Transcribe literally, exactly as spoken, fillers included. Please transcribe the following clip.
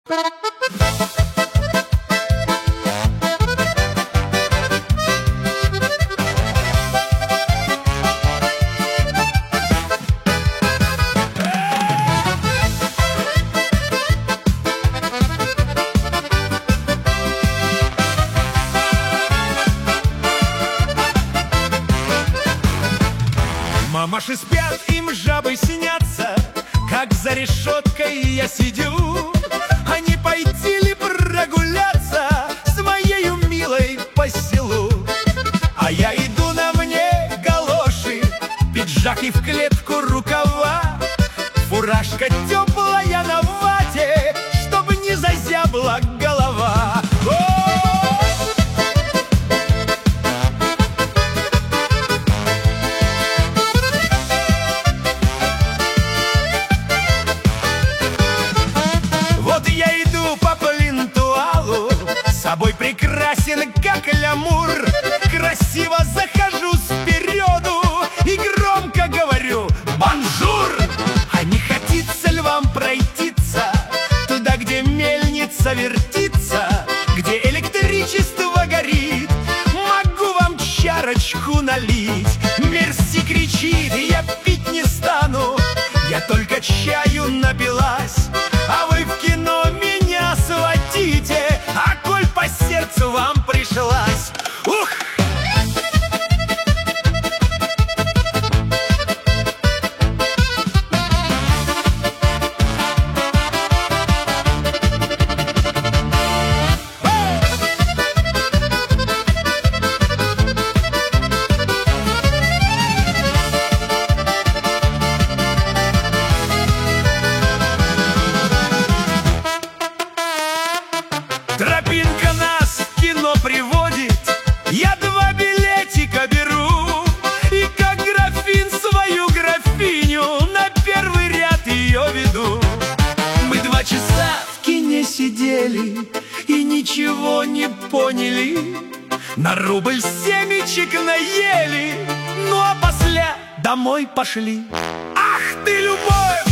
Мамаши спят, им жабы снятся, как за решеткой я сидю. А не пойти ли прогуляться с моею милой по селу? А я иду, на мне галоши, пиджак и в клетку рукава, фуражка теплая на вате, чтобы не зазябла голова. С собой прекрасен, как лямур, красиво захожу спереду и громко говорю «Бонжур!». А не хотится ли вам пройтиться туда, где мельница вертится, где электричество горит? Могу вам чарочку налить. Мерси кричит, я пить не стану, я только чаю напилась. А вы в кино меня сводите, а коль по сердцу вам пришлась. Ух! Тропинка нас в кино приводит, я два билетика беру, и как графин свою графиню на первый ряд ее веду. Мы два часа в кине сидели и ничего не поняли, на рубль семечек наели, ну а после домой пошли. Ах ты, любовь!